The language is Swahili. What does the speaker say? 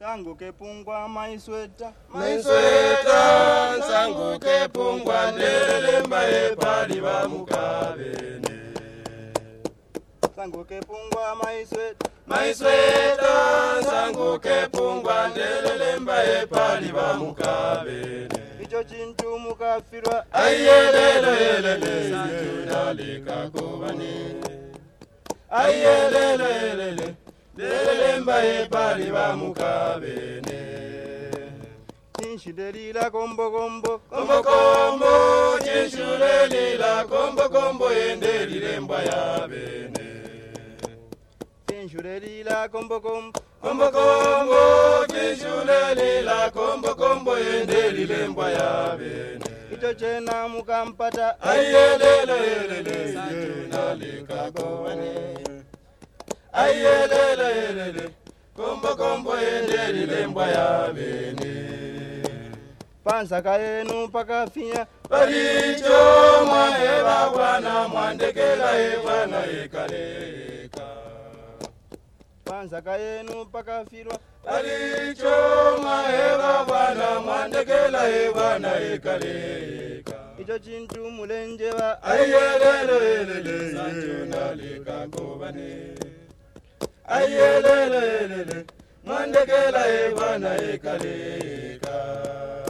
Sangu kepungwa maisweta sangu kepungwa ndelemba epali bamukabene. Sangu kepungwa maisweta sangu kepungwa ndelemba epali bamukabene. Icho chintu mukafirwa ayelele sanju nalika kubani. Ayelele ndelemba epali bamukabene. Chinshidelila kombo kombo chinshulelila kombo yendelile mbwa ya bene. Chinshidelila kombo chinshulelila kombo yendelile mbwa ya bene. Icho chena mukampata ayelele sanju nalika kubani. Ayelele kombo yendelile mbwa ya bene. Pansaka yenu pakafia Balicho mwaeba bwana mwandekela ebwana ekaleka. Pansaka yenu pakafirwa Balicho mwaeba bwana mwandekela ebwana ekaleka. Icho chintu mulenjeba ayelele sanju nalika kubani. Ayelele mwandekela ebwana ekaleka.